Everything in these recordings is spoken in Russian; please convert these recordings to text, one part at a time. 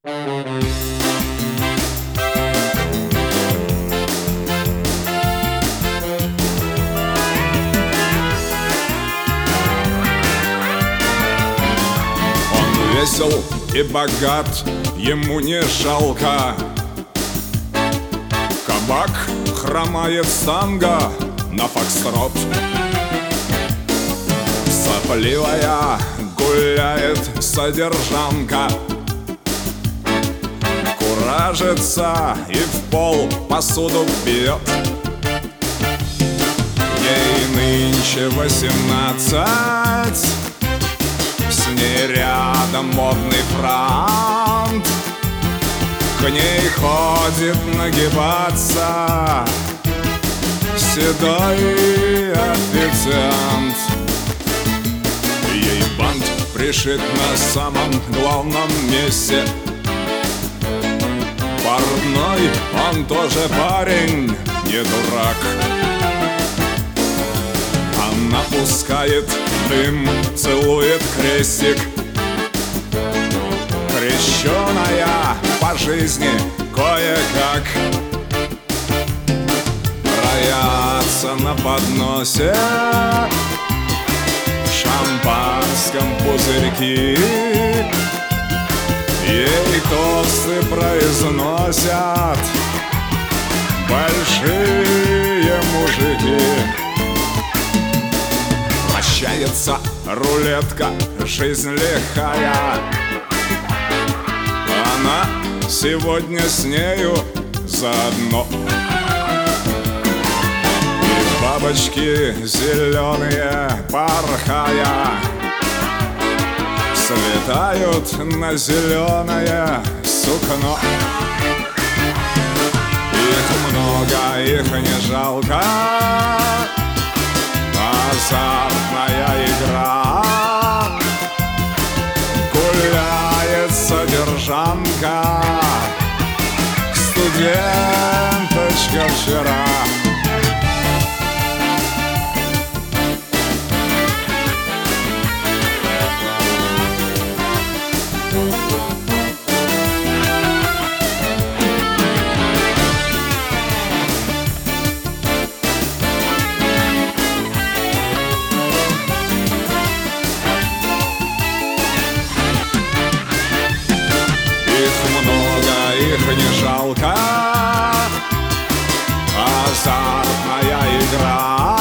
Он весел и богат, ему не жалко. Кабак хромает санга на фокстрот. Сопливая гуляет содержанка, куражится и в пол посуду бьет. Ей нынче 18, с ней рядом модный франт. К ней ходит нагибаться седой официант. Ей бант пришит на самом главном месте. Портной, он тоже парень, не дурак. Она пускает дым, целует крестик. Крещеная по жизни кое-как. Роятся на подносе в шампанском пузырьки. Ей тосты произносят большие мужики. Вращается рулетка, жизнь лихая. Она сегодня с нею заодно. И бабочки зеленые, порхая, слетают на зеленое сукно. Их много, их не жалко. Азартная игра. Гуляет содержанка, студенточка вчера. Их не жалко. Азартная игра.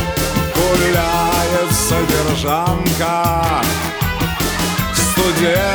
Гуляет содержанка, студент